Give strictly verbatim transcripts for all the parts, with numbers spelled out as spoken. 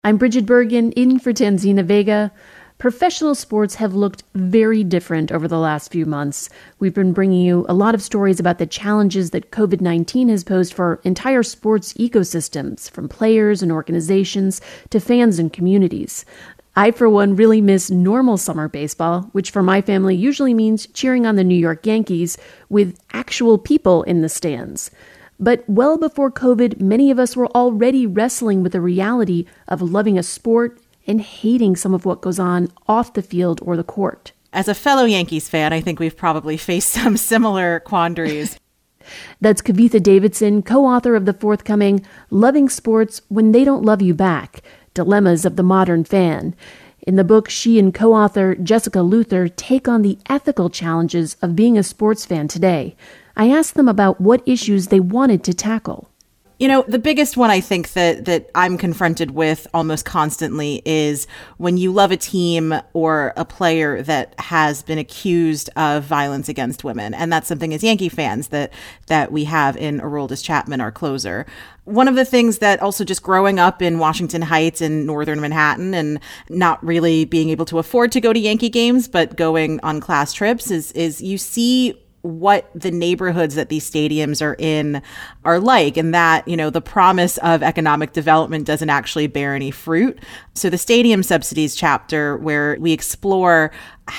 I'm Bridget Bergen, in for Tanzina Vega. Professional sports have looked very different over the last few months. We've been bringing you a lot of stories about the challenges that covid nineteen has posed for entire sports ecosystems, from players and organizations to fans and communities. I, for one, really miss normal summer baseball, which for my family usually means cheering on the New York Yankees with actual people in the stands. But well before COVID, many of us were already wrestling with the reality of loving a sport and hating some of what goes on off the field or the court. As a fellow Yankees fan, I think we've probably faced some similar quandaries. That's Kavitha Davidson, co-author of the forthcoming Loving Sports When They Don't Love You Back, Dilemmas of the Modern Fan. In the book, she and co-author Jessica Luther take on the ethical challenges of being a sports fan today. I asked them about what issues they wanted to tackle. You know, the biggest one I think that that I'm confronted with almost constantly is when you love a team or a player that has been accused of violence against women. And that's something as Yankee fans that that we have in Aroldis Chapman, our closer. One of the things that also just growing up in Washington Heights in northern Manhattan and not really being able to afford to go to Yankee games, but going on class trips is is you see what the neighborhoods that these stadiums are in are like, and that, you know, the promise of economic development doesn't actually bear any fruit. So the stadium subsidies chapter, where we explore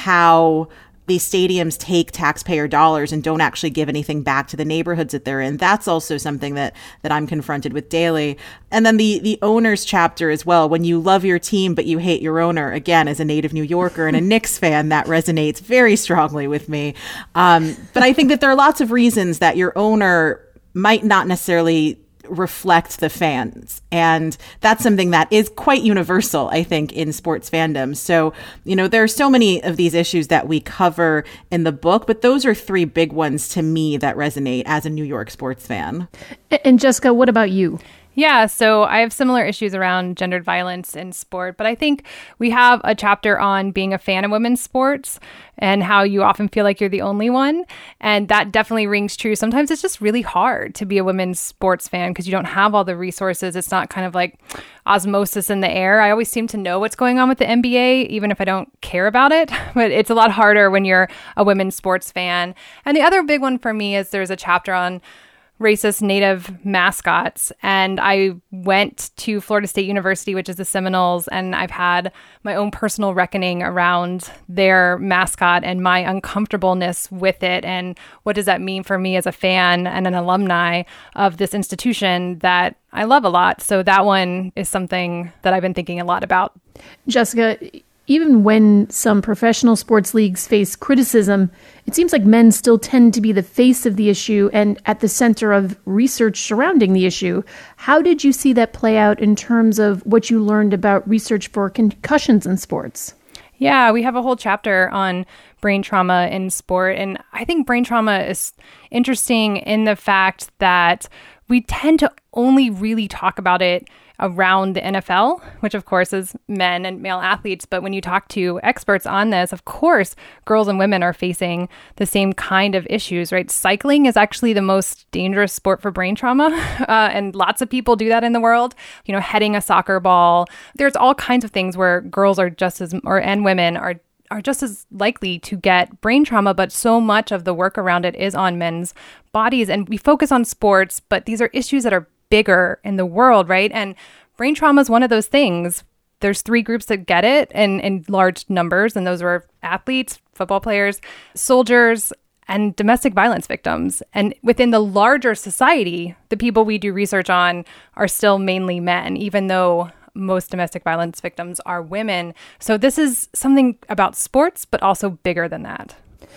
how these stadiums take taxpayer dollars and don't actually give anything back to the neighborhoods that they're in. That's also something that that I'm confronted with daily. And then the the owners chapter as well. When you love your team, but you hate your owner, again, as a native New Yorker and a Knicks fan, that resonates very strongly with me. Um, but I think that there are lots of reasons that your owner might not necessarily reflect the fans. And that's something that is quite universal, I think, in sports fandom. So, you know, there are so many of these issues that we cover in the book, but those are three big ones to me that resonate as a New York sports fan. And Jessica, what about you? Yeah, so I have similar issues around gendered violence in sport, but I think we have a chapter on being a fan of women's sports and how you often feel like you're the only one. And that definitely rings true. Sometimes it's just really hard to be a women's sports fan because you don't have all the resources. It's not kind of like osmosis in the air. I always seem to know what's going on with the N B A, even if I don't care about it. But it's a lot harder when you're a women's sports fan. And the other big one for me is there's a chapter on racist Native mascots. And I went to Florida State University, which is the Seminoles, and I've had my own personal reckoning around their mascot and my uncomfortableness with it. And what does that mean for me as a fan and an alumni of this institution that I love a lot? So that one is something that I've been thinking a lot about. Jessica, even when some professional sports leagues face criticism, it seems like men still tend to be the face of the issue and at the center of research surrounding the issue. How did you see that play out in terms of what you learned about research for concussions in sports? Yeah, we have a whole chapter on brain trauma in sport. And I think brain trauma is interesting in the fact that we tend to only really talk about it around the N F L, which of course is men and male athletes. But when you talk to experts on this, of course, girls and women are facing the same kind of issues, right? Cycling is actually the most dangerous sport for brain trauma. Uh, and lots of people do that in the world. You know, heading a soccer ball. There's all kinds of things where girls are just as, or and women are are just as likely to get brain trauma, but so much of the work around it is on men's bodies. And we focus on sports, but these are issues that are bigger in the world, right? And brain trauma is one of those things. There's three groups that get it in, in large numbers, and those are athletes, football players, soldiers, and domestic violence victims. And within the larger society, the people we do research on are still mainly men, even though most domestic violence victims are women. So this is something about sports, but also bigger than that.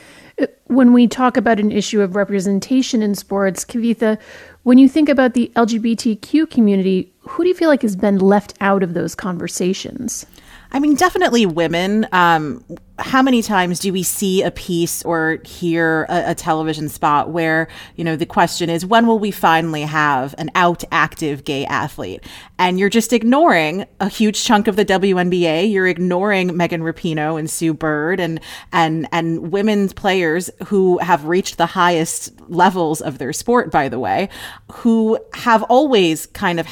When we talk about an issue of representation in sports, Kavitha, when you think about the L G B T Q community, who do you feel like has been left out of those conversations? I mean, definitely women. Um, how many times do we see a piece or hear a, a television spot where, you know, the question is, when will we finally have an out active gay athlete? And you're just ignoring a huge chunk of the W N B A. You're ignoring Megan Rapinoe and Sue Bird and and and women's players who have reached the highest levels of their sport, by the way, who have always kind of had this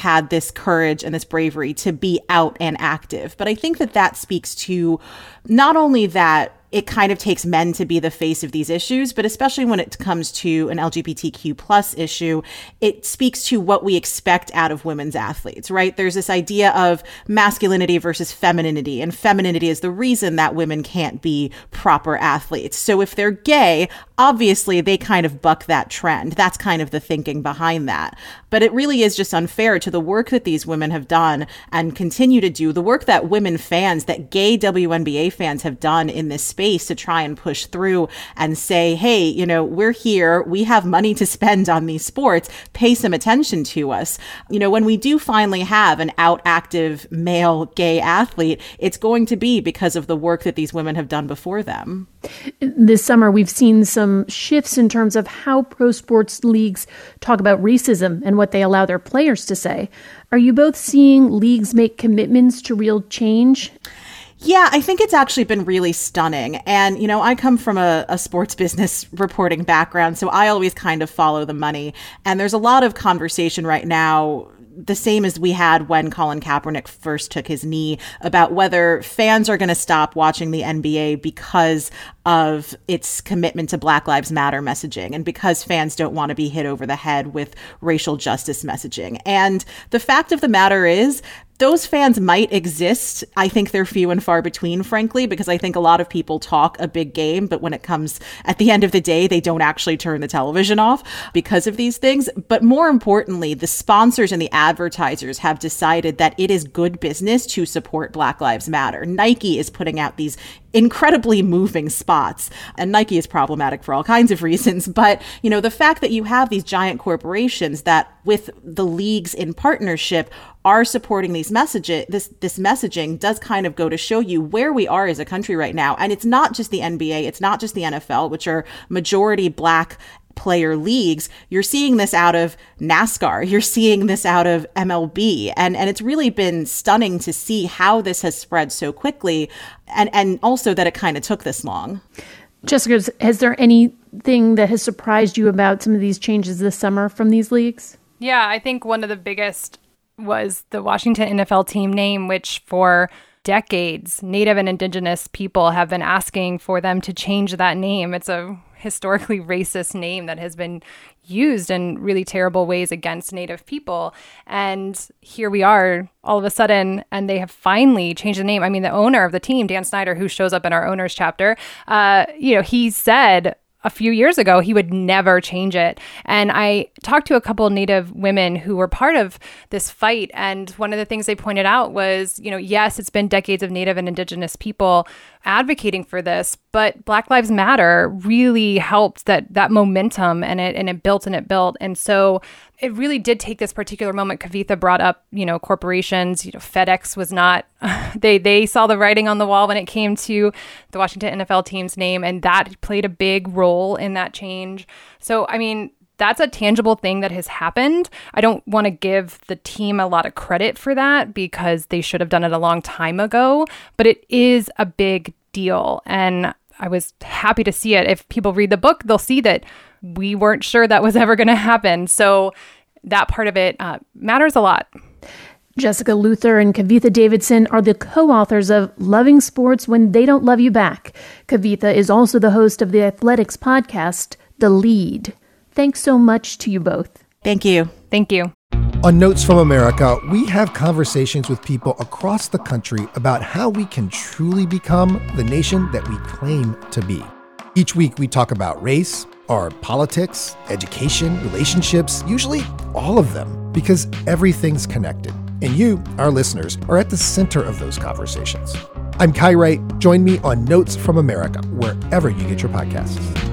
this courage and this bravery to be out and active. But I think that that speaks to not only that it kind of takes men to be the face of these issues, but especially when it comes to an L G B T Q plus issue, it speaks to what we expect out of women's athletes, right? There's this idea of masculinity versus femininity, and femininity is the reason that women can't be proper athletes. So if they're gay, obviously they kind of buck that trend. That's kind of the thinking behind that. But it really is just unfair to the work that these women have done and continue to do, the work that women fans, that gay W N B A fans have done in this space to try and push through and say, hey, you know, we're here. We have money to spend on these sports. Pay some attention to us. You know, when we do finally have an out active male gay athlete, it's going to be because of the work that these women have done before them. This summer, we've seen some shifts in terms of how pro sports leagues talk about racism and what they allow their players to say. Are you both seeing leagues make commitments to real change? Yeah, I think it's actually been really stunning. And, you know, I come from a, a sports business reporting background, so I always kind of follow the money. And there's a lot of conversation right now, the same as we had when Colin Kaepernick first took his knee, about whether fans are going to stop watching the N B A because of its commitment to Black Lives Matter messaging and because fans don't want to be hit over the head with racial justice messaging. And the fact of the matter is, those fans might exist. I think they're few and far between, frankly, because I think a lot of people talk a big game, but when it comes at the end of the day, they don't actually turn the television off because of these things. But more importantly, the sponsors and the advertisers have decided that it is good business to support Black Lives Matter. Nike is putting out these incredibly moving spots, and Nike is problematic for all kinds of reasons. But, you know, the fact that you have these giant corporations that with the leagues in partnership are supporting these messages, this this messaging does kind of go to show you where we are as a country right now. And it's not just the N B A, it's not just the N F L, which are majority Black player leagues. You're seeing this out of NASCAR. You're seeing this out of M L B. And, and it's really been stunning to see how this has spread so quickly, and, and also that it kind of took this long. Jessica, has there anything that has surprised you about some of these changes this summer from these leagues? Yeah, I think one of the biggest was the Washington N F L team name, which for decades, Native and Indigenous people have been asking for them to change that name. It's a historically racist name that has been used in really terrible ways against Native people. And here we are all of a sudden, and they have finally changed the name. I mean, the owner of the team, Dan Snyder, who shows up in our owners chapter, uh, you know, he said a few years ago he would never change it. And I talked to a couple of Native women who were part of this fight. And one of the things they pointed out was, you know, yes, it's been decades of Native and Indigenous people advocating for this, but Black Lives Matter really helped that that momentum, and it and it built and it built. And so it really did take this particular moment. Kavitha brought up, you know, corporations. You know, FedEx was not, they they saw the writing on the wall when it came to the Washington N F L team's name, and that played a big role in that change. So, I mean, that's a tangible thing that has happened. I don't want to give the team a lot of credit for that because they should have done it a long time ago, but it is a big deal. And I was happy to see it. If people read the book, they'll see that we weren't sure that was ever going to happen. So that part of it uh, matters a lot. Jessica Luther and Kavitha Davidson are the co-authors of Loving Sports When They Don't Love You Back. Kavitha is also the host of the athletics podcast, The Lead. Thanks so much to you both. Thank you. Thank you. On Notes from America, we have conversations with people across the country about how we can truly become the nation that we claim to be. Each week, we talk about race, our politics, education, relationships, usually all of them, because everything's connected. And you, our listeners, are at the center of those conversations. I'm Kai Wright. Join me on Notes from America, wherever you get your podcasts.